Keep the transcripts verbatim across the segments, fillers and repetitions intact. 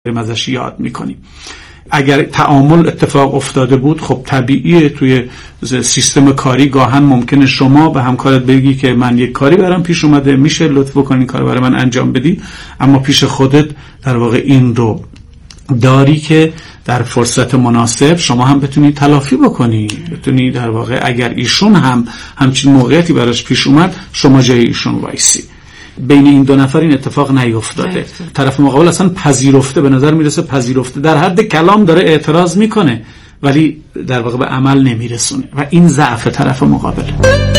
ازش یاد میکنیم. اگر تعامل اتفاق افتاده بود خب طبیعیه توی سیستم کاری گاهن ممکنه شما به همکارت بگی که من یک کاری برام پیش اومده، میشه لطف بکنی این کار برای من انجام بدی، اما پیش خودت در واقع این رو داری که در فرصت مناسب شما هم بتونی تلافی بکنی، بتونی در واقع اگر ایشون هم همچین موقعیتی براش پیش اومد شما جای ایشون وایسی. بین این دو نفر این اتفاق نیفتاده. طرف مقابل اصلا پذیرفته، به نظر میرسه پذیرفته، در حد کلام داره اعتراض میکنه ولی در واقع به عمل نمیرسونه و این ضعف طرف مقابله.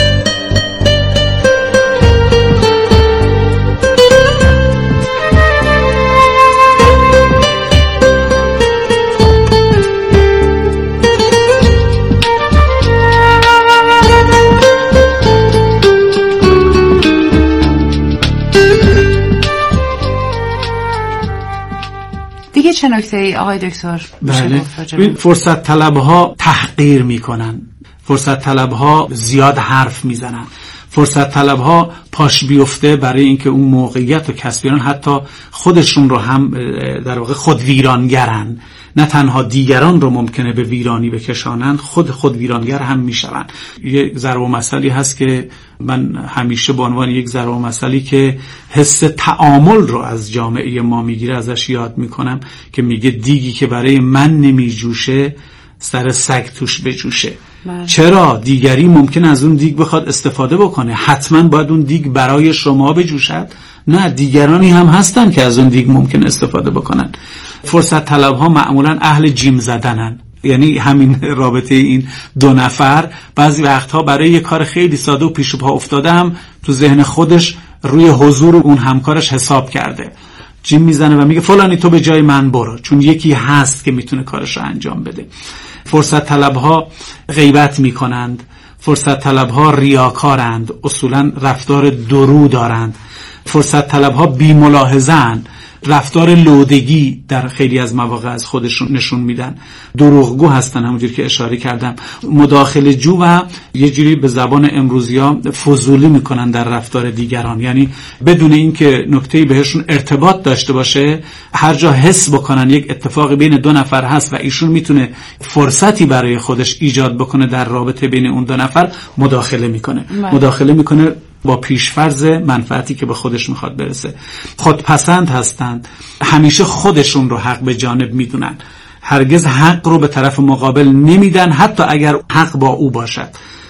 دیگه چه نکته‌ای آقای دکتر؟ بله. این فرصت طلبها تحقیر میکنن، فرصت طلبها زیاد حرف میزنن، فرصت طلبها پاش بیفته برای اینکه اون موقعیت رو کسب کنن، حتی خودشون رو هم در واقع خود ویرانگرن، نه تنها دیگران رو ممکنه به ویرانی بکشانند، خود خود ویرانگر هم میشون. یک ضرب المثلی هست که من همیشه به عنوان یک ضرب المثلی که حس تعامل رو از جامعه ما میگیره ازش یاد میکنم که میگه دیگی که برای من نمیجوشه سر سگ توش بجوشه. من. چرا؟ دیگری ممکن از اون دیگ بخواد استفاده بکنه، حتما باید اون دیگ برای شما بجوشد؟ نه، دیگرانی هم هستن که از اون دیگ ممکن استفاده بکنن. فرصت طلب ها معمولا اهل جیم زدنن، یعنی همین رابطه این دو نفر بعضی وقتها برای یه کار خیلی ساده و پیش پا افتاده هم تو ذهن خودش روی حضور اون همکارش حساب کرده، جیم میزنه و میگه فلانی تو به جای من برو، چون یکی هست که میتونه کارش رو انجام بده. فرصت طلب ها غیبت میکنند، فرصت طلب ها ریاکارند، اصولا رفتار درو دارند، فرصت طلب ها بی ملاحظه‌اند، رفتار لودگی در خیلی از مواقع از خودشون نشون میدن، دروغگو هستن، همونجوری که اشاره کردم، مداخله جو و یه جوری به زبان امروزی‌ها فضولی میکنن در رفتار دیگران، یعنی بدون اینکه نکته‌ای بهشون ارتباط داشته باشه هر جا حس بکنن یک اتفاقی بین دو نفر هست و ایشون میتونه فرصتی برای خودش ایجاد بکنه در رابطه بین اون دو نفر، مداخله میکنه مای. مداخله میکنه با پیشفرض منفعتی که به خودش میخواد برسه. خودپسند هستند، همیشه خودشون رو حق به جانب میدونن، هرگز حق رو به طرف مقابل نمیدن حتی اگر حق با او باشد.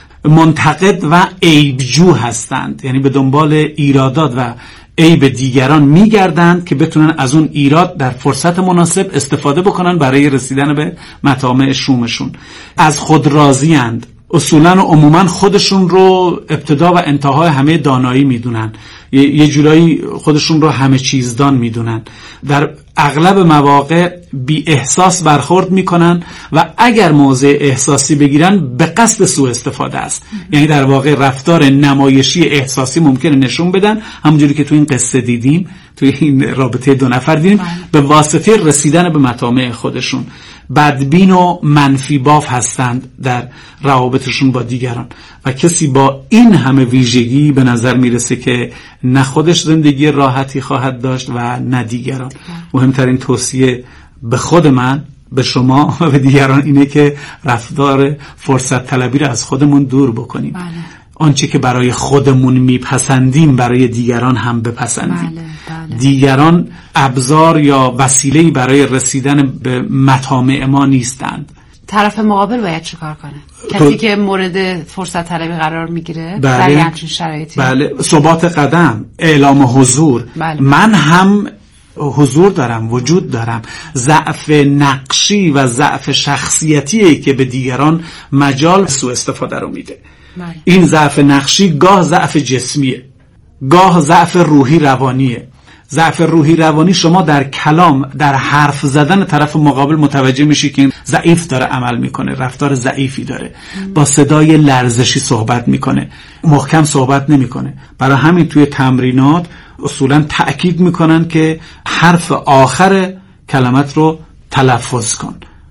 منتقد و عیبجو هستند، یعنی به دنبال ایرادات و عیب دیگران میگردند که بتونن از اون ایراد در فرصت مناسب استفاده بکنن برای رسیدن به مطامع شومشون. از خود راضی اند، اصولاً و عموماً خودشون رو ابتدا و انتهای همه دانایی میدونن، یه جورایی خودشون رو همه چیزدان میدونن، در اغلب مواقع بی احساس برخورد میکنن و اگر موضع احساسی بگیرن به قصد سوء استفاده است، یعنی در واقع رفتار نمایشی احساسی ممکنه نشون بدن، همونجوری که تو این قصه دیدیم، توی این رابطه دو نفر دیدیم، به واسطه رسیدن به مطامع خودشون. بدبین و منفی باف هستند در روابطشون با دیگران و کسی با این همه ویژگی به نظر میرسه که نه خودش زندگی راحتی خواهد داشت و نه دیگران. مهمترین توصیه به خود من، به شما و به دیگران اینه که رفتار فرصت طلبی رو از خودمون دور بکنیم. بله. آنچه که برای خودمون میپسندیم برای دیگران هم بپسندیم. بله، بله. دیگران ابزار یا وسیله‌ای برای رسیدن به مطامع ما نیستند. طرف مقابل باید چه کار کنه؟ کسی که مورد فرصت طلبی قرار میگیره بله. در همچین شرایطی. بله، ثبات قدم، اعلام حضور. بله. من هم حضور دارم، وجود دارم. ضعف نقشی و ضعف شخصیتیه که به دیگران مجال سوء استفاده رو میده. بله. این ضعف نقشی گاه ضعف جسمیه، گاه ضعف روحی روانیه. ضعف روحی روانی شما در کلام، در حرف زدن طرف مقابل متوجه میشی که این ضعیف داره عمل میکنه، رفتار ضعیفی داره، با صدای لرزشی صحبت میکنه، محکم صحبت نمیکنه. برای همین توی تمرینات اصولا تأکید میکنن که حرف آخر کلمات رو تلفظ کن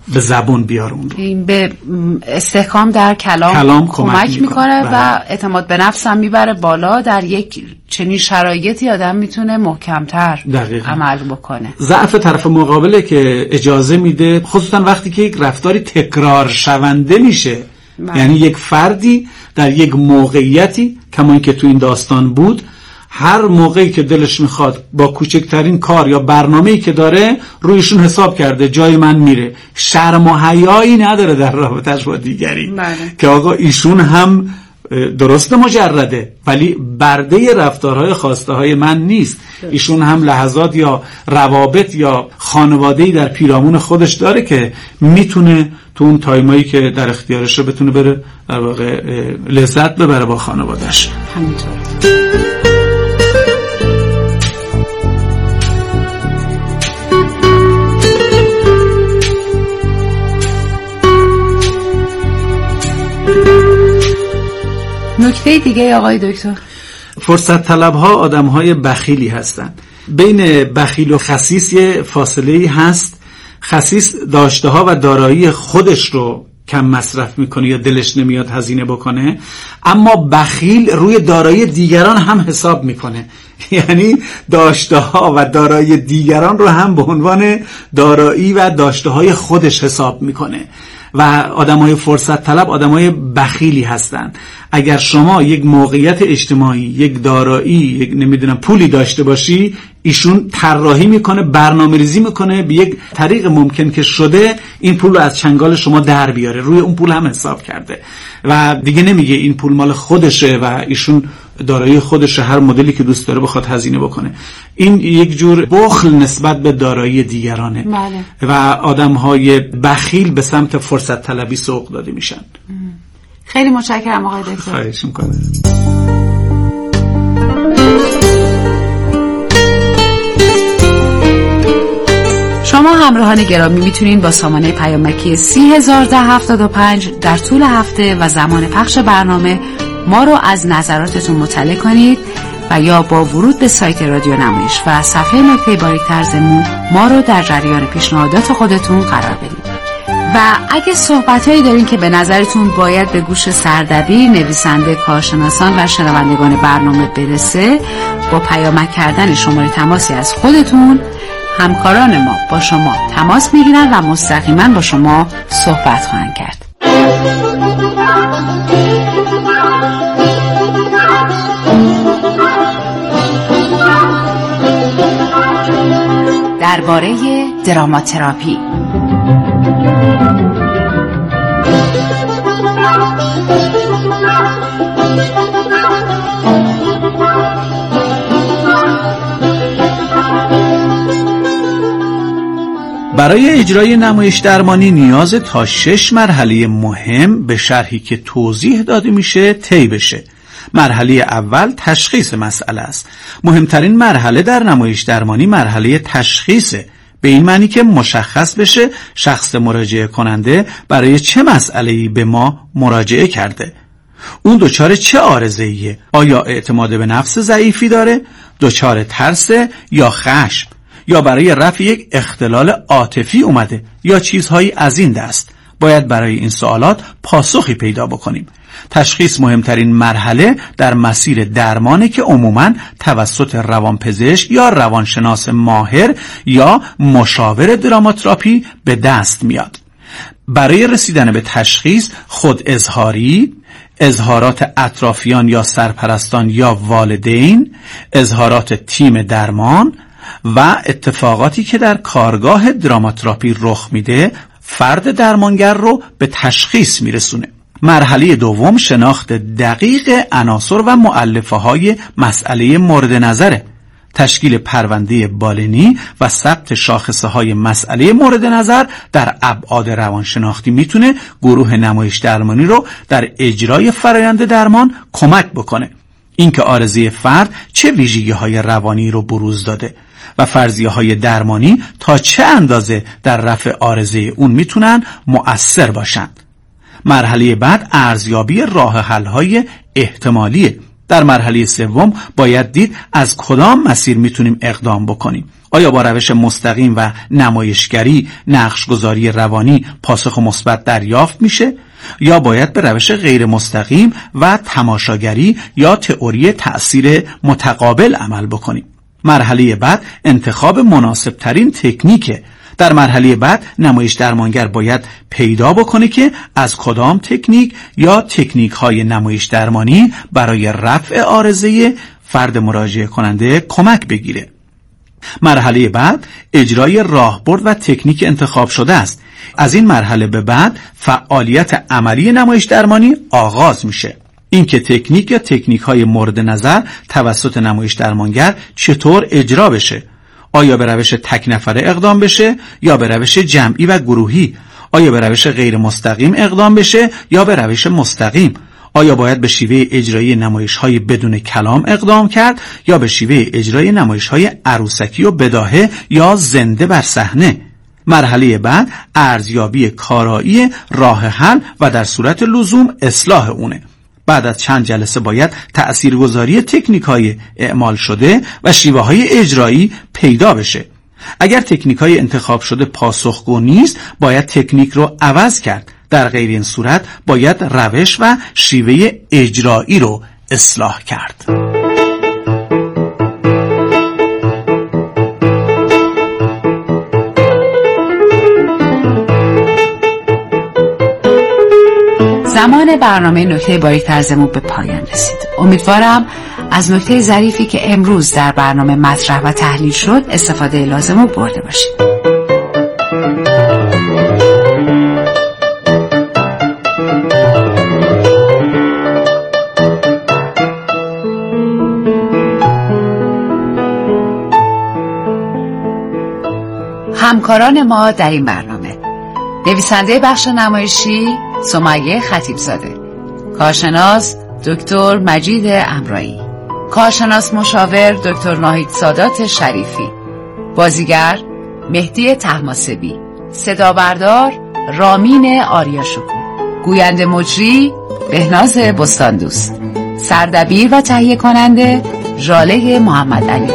به زبون بیارون. این به استحکام در کلام, کلام کمک, کمک میکنه و اعتماد به نفس هم میبره بالا. در یک چنین شرایطی آدم میتونه محکمتر عمل بکنه. ضعف طرف مقابله که اجازه میده، خصوصا وقتی که یک رفتاری تکرار شونده میشه. بله. یعنی یک فردی در یک موقعیتی کما اینکه تو این داستان بود، هر موقعی که دلش میخواد با کوچکترین کار یا برنامه‌ای که داره رویشون حساب کرده، جای من میره، شرم و حیایی نداره در رابطه‌اش با دیگری. بله. که آقا ایشون هم درست مجرده ولی برده رفتارهای خواسته های من نیست. ایشون هم لحظات یا روابط یا خانواده‌ای در پیرامون خودش داره که میتونه تو اون تایمایی که در اختیارشه بتونه بره در واقع لذت ببره با خانواده‌اش. همینطور. نکته دیگه آقای دکتر، فرصت طلب ها آدم های بخیلی هستن. بین بخیل و خسیس یه فاصله هست. خسیس داشته ها و دارایی خودش رو کم مصرف میکنه یا دلش نمیاد هزینه بکنه، اما بخیل روی دارایی دیگران هم حساب میکنه. یعنی داشته ها و دارایی دیگران رو هم به عنوان دارایی و داشته های خودش حساب میکنه. و آدمای فرصت طلب آدمای بخیلی هستن. اگر شما یک موقعیت اجتماعی، یک دارایی، یک نمیدونم پولی داشته باشی، ایشون طراحی میکنه، برنامه‌ریزی میکنه به یک طریق ممکن که شده این پول رو از چنگال شما در بیاره. روی اون پول هم حساب کرده و دیگه نمیگه این پول مال خودشه و ایشون دارایی خودشه، هر مدلی که دوست داره بخواد هزینه بکنه. این یک جور بخل نسبت به دارایی دیگرانه. بله. و آدم‌های بخیل به سمت فرصت طلبی سوق داده میشن. خیلی متشکرم آقای دکتر. خواهش می‌کنم. شما همراهان گرامی میتونین با سامانه پیامکی سی هزار ده هفتاد و پنج در طول هفته و زمان پخش برنامه ما رو از نظراتتون مطلع کنید و یا با ورود به سایت رادیو نمایش و صفحه نکته باریک‌تر زمون ما رو در جریان پیشنهادات خودتون قرار بدید. و اگه صحبتایی دارین که به نظرتون باید به گوش سردبیر، نویسنده، کارشناسان و شنوندگان برنامه برسه، با پیامک کردن شماره تماسی از خودتون همکاران ما با شما تماس میگیرن و مستقیما با شما صحبت خواهند کرد. درباره دراماتراپی. برای اجرای نمایش درمانی نیاز تا شش مرحله مهم به شرحی که توضیح داده میشه طی بشه. مرحله اول تشخیص مسئله است. مهمترین مرحله در نمایش درمانی مرحله تشخیصه، به این معنی که مشخص بشه شخص مراجعه کننده برای چه مسئله‌ای به ما مراجعه کرده. اون دچار چه عارضه‌ایه؟ آیا اعتماد به نفس ضعیفی داره؟ دچار ترس یا خشم؟ یا برای رفع یک اختلال عاطفی اومده یا چیزهایی از این دست؟ باید برای این سوالات پاسخی پیدا بکنیم. تشخیص مهمترین مرحله در مسیر درمانه که عموماً توسط روانپزشک یا روانشناس ماهر یا مشاور دراماتراپی به دست میاد. برای رسیدن به تشخیص خود اظهاری، اظهارات اطرافیان یا سرپرستان یا والدین، اظهارات تیم درمان و اتفاقاتی که در کارگاه دراماتراپی رخ میده فرد درمانگر رو به تشخیص میرسونه. مرحله دوم شناخت دقیق عناصر و مؤلفه های مسئله مورد نظره. تشکیل پرونده بالینی و ثبت شاخصه های مسئله مورد نظر در ابعاد روانشناختی میتونه گروه نمایش درمانی رو در اجرای فرایند درمان کمک بکنه. اینکه عارضه فرد چه ویژگی های روانی رو بروز داده و فرضیه های درمانی تا چه اندازه در رفع عارضه اون میتونن مؤثر باشند. مرحله بعد ارزیابی راه حل های احتمالیه. در مرحله سوم باید دید از کدام مسیر میتونیم اقدام بکنیم. آیا با روش مستقیم و نمایشگری، نقشگذاری روانی پاسخ مثبت دریافت میشه یا باید به روش غیر مستقیم و تماشاگری یا تئوری تأثیر متقابل عمل بکنیم؟ مرحله بعد انتخاب مناسب ترین تکنیکه. در مرحله بعد نمایش درمانگر باید پیدا بکنه که از کدام تکنیک یا تکنیک های نمایش درمانی برای رفع عارضه فرد مراجعه کننده کمک بگیره. مرحله بعد اجرای راهبرد و تکنیک انتخاب شده است. از این مرحله به بعد فعالیت عملی نمایش درمانی آغاز میشه. این که تکنیک یا تکنیک های مورد نظر توسط نمایش درمانگر چطور اجرا بشه. آیا به روش تک نفره اقدام بشه یا به روش جمعی و گروهی؟ آیا به روش غیر مستقیم اقدام بشه یا به روش مستقیم؟ آیا باید به شیوه اجرایی نمایش‌های بدون کلام اقدام کرد یا به شیوه اجرای نمایش‌های عروسکی و بداهه یا زنده بر صحنه؟ مرحله بعد ارزیابی کارایی راه حل و در صورت لزوم اصلاح اونه. بعد از چند جلسه باید تأثیرگذاری تکنیک‌های اعمال شده و شیوه‌های اجرایی پیدا بشه. اگر تکنیک‌های انتخاب شده پاسخگو نیست، باید تکنیک رو عوض کرد. در غیر این صورت باید روش و شیوه اجرایی رو اصلاح کرد. زمان برنامه نکته باریک‌تر از امروز به پایان رسید. امیدوارم از نکته ظریفی که امروز در برنامه مطرح و تحلیل شد استفاده لازم رو برده باشید. همکاران ما در این برنامه: نویسنده بخش نمایشی سمیه خطیبزاده، کارشناس دکتر مجید امرایی، کارشناس مشاور دکتر ناهید سادات شریفی، بازیگر مهدی طهماسبی، صدا بردار رامین آریاشکو، گوینده مجری بهناز بستاندوست، سردبیر و تهیه کننده ژاله محمد علی.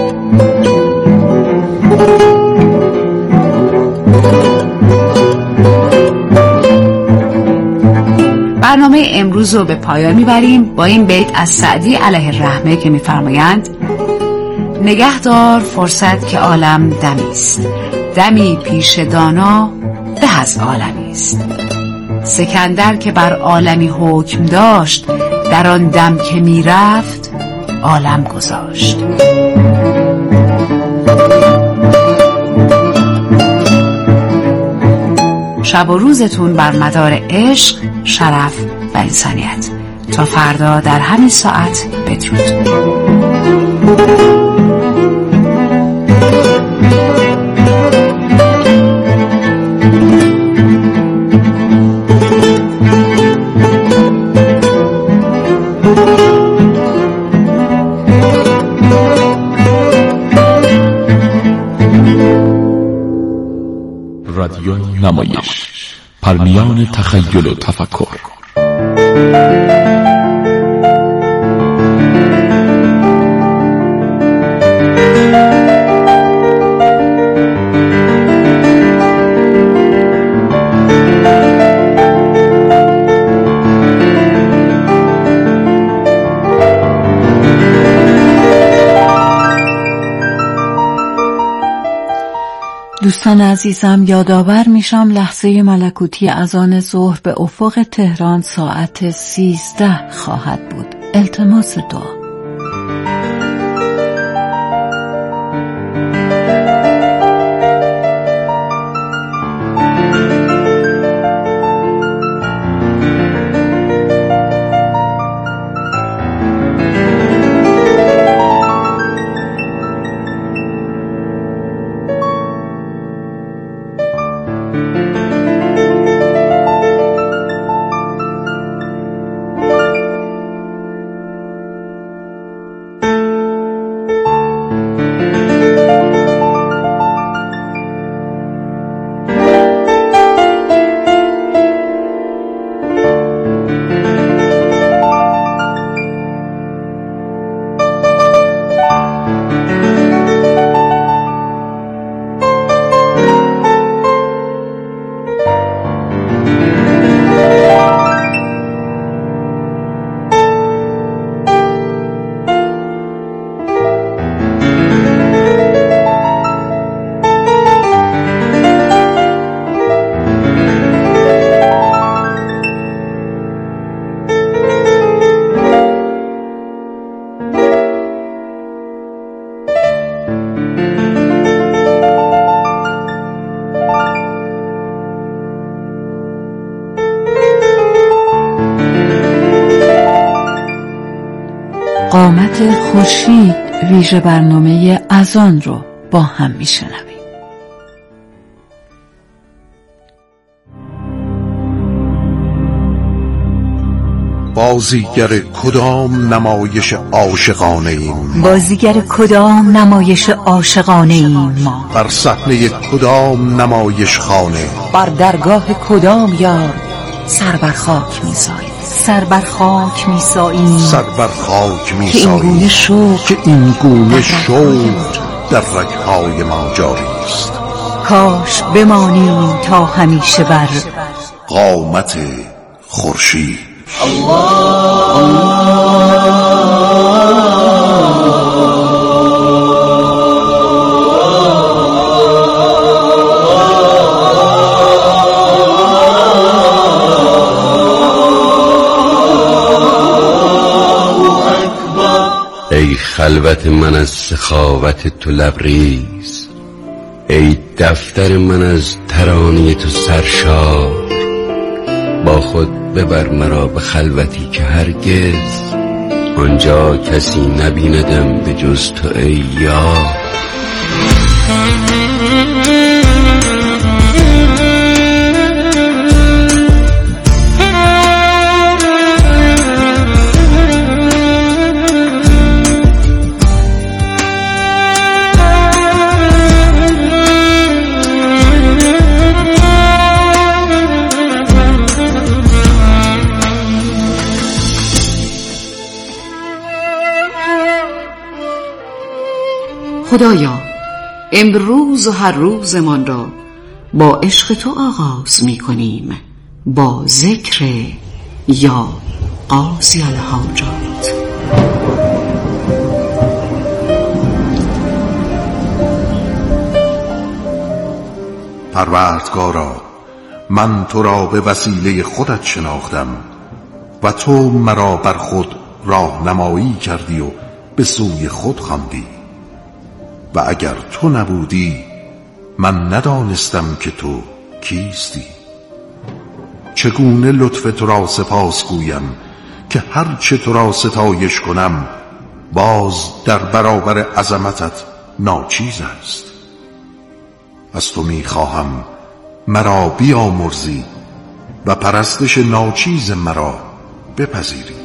برنامه امروز رو به پایان میبریم با این بیت از سعدی علیه الرحمه که میفرمایند: نگهدار فرصت که عالم دمی است، دمی پیش دانا به از عالمی است. سکندر که بر عالمی حکم داشت، در آن دم که میرفت عالم گذاشت. شب و روزتون بر مدار عشق، شرف و انسانیت. تا فردا در همین ساعت بدرود. رادیو نمایش، پرمیان تخیل و تفکر. دوستان عزیزم، یادآور میشم لحظه ملکوتی اذان ظهر به افق تهران ساعت سیزده خواهد بود. التماس دعا. قامت خورشید ویژه برنامه اذان رو با هم میشنویم. بازیگر کدام نمایش عاشقانه ایم؟ بازیگر کدام نمایش عاشقانه ایم ما؟ بر صحنه کدام نمایش خانه؟ بر درگاه کدام یار سر بر خاک می‌ساییم؟ سر بر خاک می‌ساییم سر بر خاک که این گونه می‌ساییم شوق که این گونه شوق در رگ‌های ما جاری است. کاش بمانیم تا همیشه بر قامت خورشید. ای خلوت من از سخاوت تو لبریز، ای دفتر من از ترانه تو سرشار. با خود ببر مرا به خلوتی که هرگز آنجا کسی نبیندم به جز تو ای یار. خدایا امروز و هر روزمان را با عشق تو آغاز می کنیم، با ذکر یا قاضی الحاجات. پروردگارا، من تو را به وسیله خودت شناختم و تو مرا بر خود راهنمایی کردی و به سوی خود خواندی. و اگر تو نبودی من ندانستم که تو کیستی. چگونه لطف تو را سپاس گویم که هر چه تو را ستایش کنم باز در برابر عظمتت ناچیز است. از تو می خواهم مرا بیامرزی و پرستش ناچیز مرا بپذیری.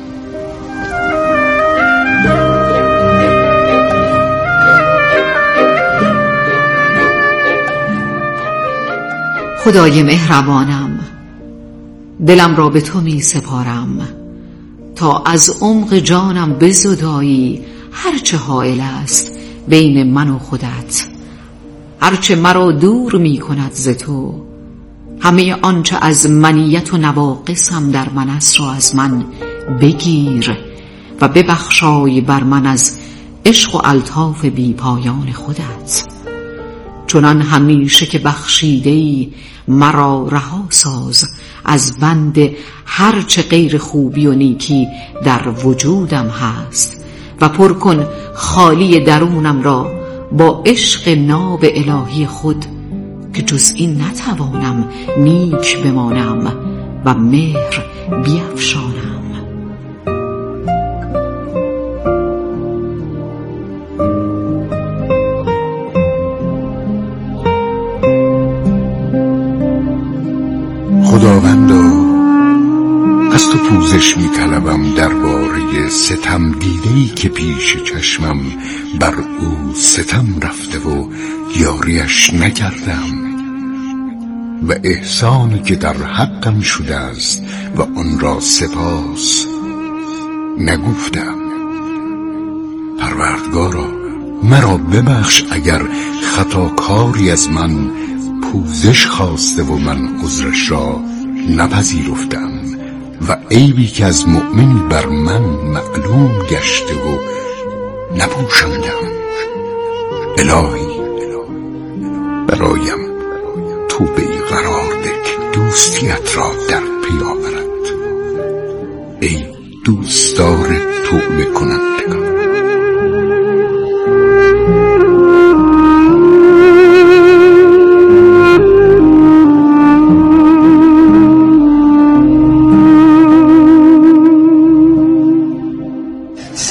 خدای مهربانم، دلم را به تو می سپارم تا از عمق جانم بزدایی هرچه حائل است بین من و خودت، هرچه مرا دور می کند ز تو. همه آنچه از منیت و نواقصم در من است را از من بگیر و ببخشای بر من از عشق و الطاف بی پایان خودت. چنان همیشه که بخشیده‌ای مرا رها ساز از بند هرچه غیر خوبی و نیکی در وجودم هست و پر کن خالی درونم را با عشق ناب الهی خود که جز این نتوانم نیک بمانم و مهر بیفشانم. خداوندا، از تو پوزش می طلبم درباره ستم دیده‌ای که پیش چشمم بر او ستم رفته و یاریش نکردم و احسانی که در حقم شده است و آن را سپاس نگفتم. پروردگارا، مرا ببخش اگر خطاکاری از من پوزش خواسته و من عذرش را نپذیرفتم و عیبی که از مؤمنی بر من معلوم گشته و نپوشاندم. الهی، برایم توبه‌ای قرار ده که دوستیت را در پی آورد. ای دوستدار توبه کنندگان.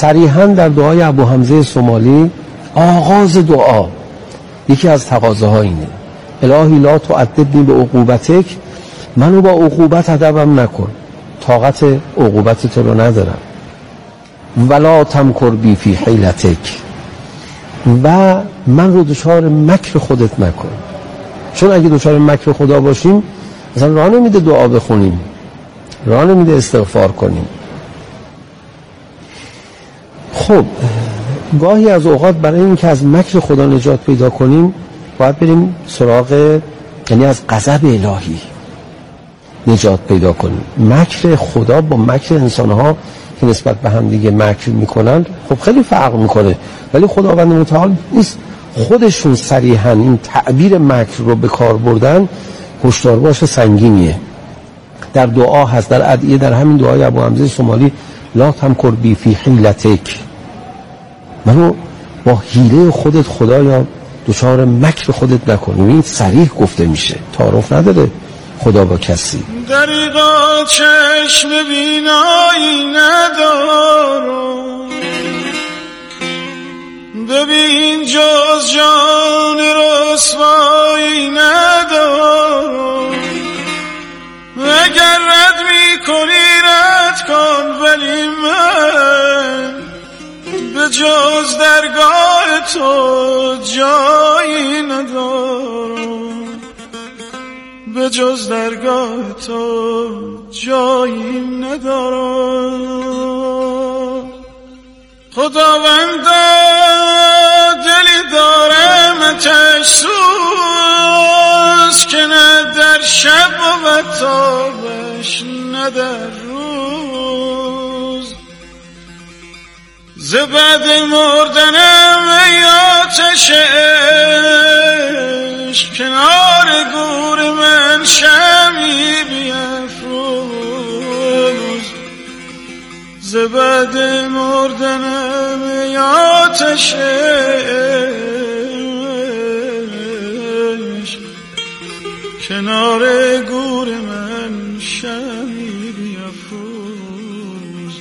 صریحاً در دعای ابو حمزه سومالی آغاز دعا یکی از تقاضاها اینه: الهی لا تعذبنی به عقوبتک، منو با عقوبت ادبم نکن، طاقت عقوبت تو رو ندارم. ولا تمکر بی فی حیلتک، و من رو دچار مکر خودت نکن. چون اگه دچار مکر خدا باشیم مثلا راه نمیده دعا بخونیم، راه نمیده استغفار کنیم. خب گاهی از اوقات برای اینکه از مکر خدا نجات پیدا کنیم باید بریم سراغ، یعنی از غضب الهی نجات پیدا کنیم. مکر خدا با مکر انسانها که نسبت به هم دیگه مکر میکنن خب خیلی فرق میکنه، ولی خداوند متعال نیست خودشون صریحاً این تعبیر مکر رو به کار بردن. هشدار باشه سنگینیه. در دعا هست، در ادعیه، در همین دعای ابو حمزه سومالی لا تمکر بی فی حیلتک، منو با حیله خودت خدایا دچار مکر خودت نکنیم. این صریح گفته میشه، تعارف نداره خدا با کسی. دریغا چشم بینایی ندارم، ببین جز جان رسوایی ندارم. اگر رد می کنی رد کن، ولی من به جز درگاه تو جایی ندارم، به جز درگاه تو جایی ندارم. خداوندا دلی دارم آتش سوز که نه در شب و تابش نه در روز. ز بعد مردنم ای آتش عشق کنار گور من شمی بیفروز. ز بعد مردنم ای آتش عشق کنار گور من شمی بیفروز.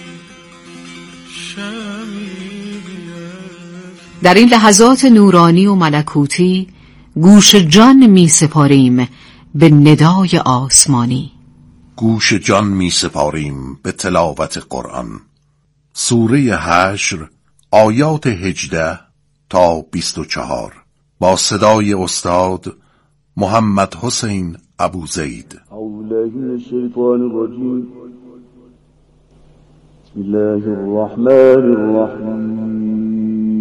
شمی بیفروز. در این لحظات نورانی و ملکوتی گوش جان می سپاریم به ندای آسمانی. گوش جان می سپاریم به تلاوت قرآن. سوره حشر آیات هجده تا بیست و چهار با صدای استاد محمد حسین ابو زید. اعوذ بالله من الشیطان الرجیم. بسم الله الرحمن الرحیم.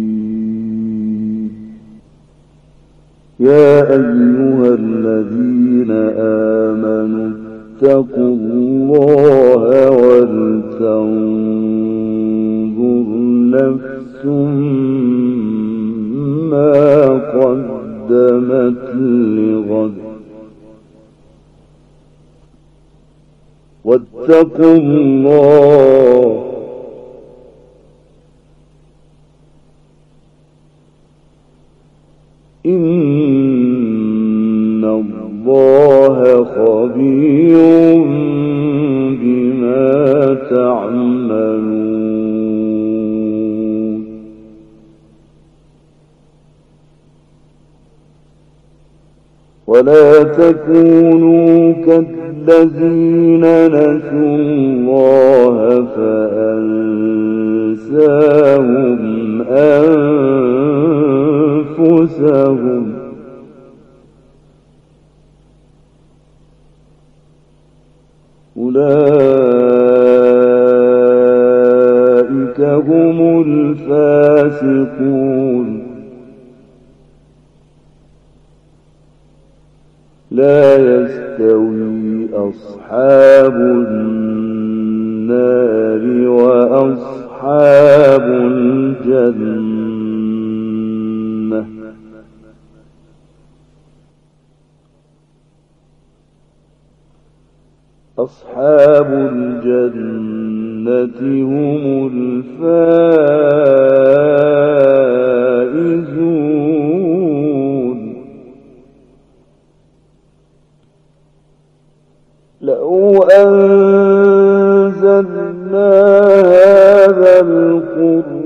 يا أيها الذين آمنوا اتقوا الله ولتنظر نفس ما قدمت لغد واتقوا الله إن الله خبير بما تعملون. ولا تكونوا كالذين نسوا الله فأنساهم أنفسهم أولئك هم الفاسقون. لا يستوي أصحاب النار وأصحاب الجنة أصحاب الجنة هم الفائزون. لو أنزلنا هذا القرآن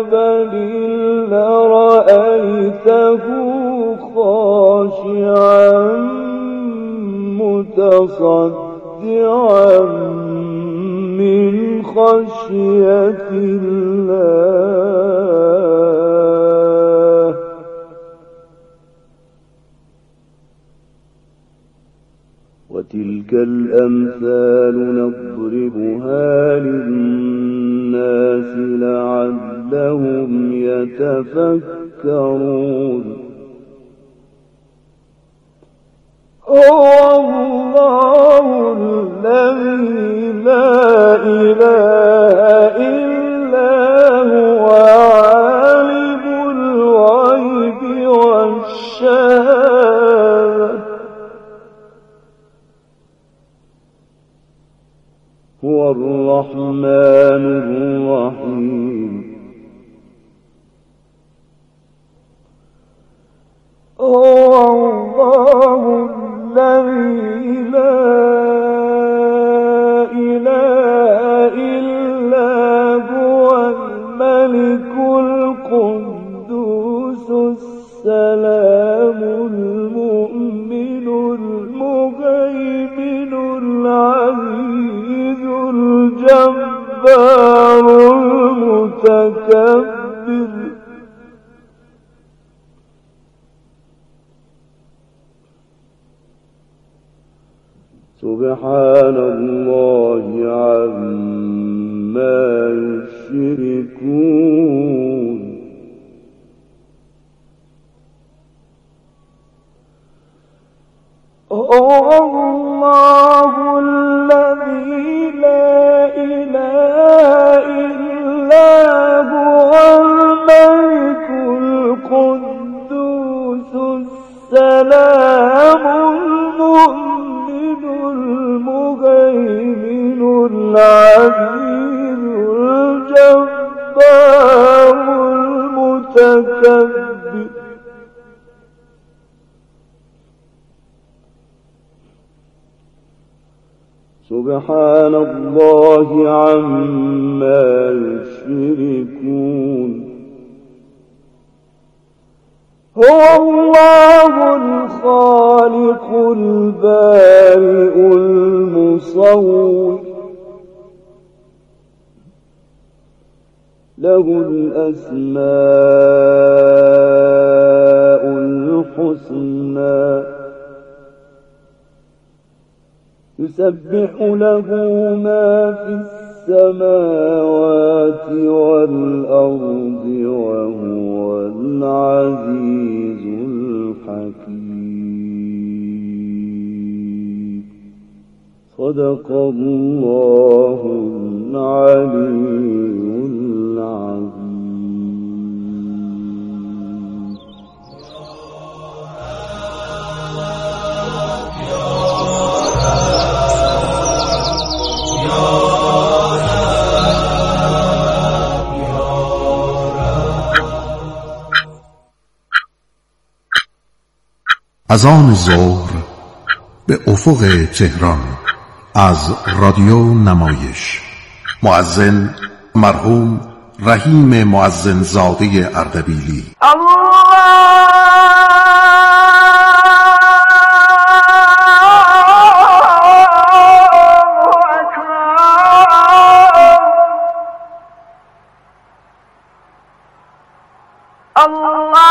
جبل لرأيته خاشعا متصدعا من خشية الله وتلك الأمثال نضربها للناس لعلهم يتفكرون هو الله الذي لا إله إلا هو عالم الغيب والشهادة هو الرحمن الرحيم هو الله الذي لا إله إلا هو الملك القدوس السلام المؤمن المهيمن العزيز الجبار المتكبر سبحان الله عما يشركون هو الله الذي لا إله إلا هو الملك القدوس السلام المؤمن المهيمن العزيز الجبار المتكبر سبحان الله عما يشركون هو الله الخالق البارئ المصور له الأسماء الحسنى يسبح له ما في السماوات والأرض وهو العزيز الحكيم صدق الله العلي العظيم اذان ظهر به افق تهران از رادیو نمایش. مؤذن مرحوم رحیم مؤذن زاده اردبیلی. Allah